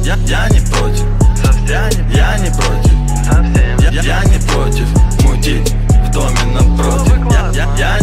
Я не против, я не против, я не против мутить в доме напротив. Я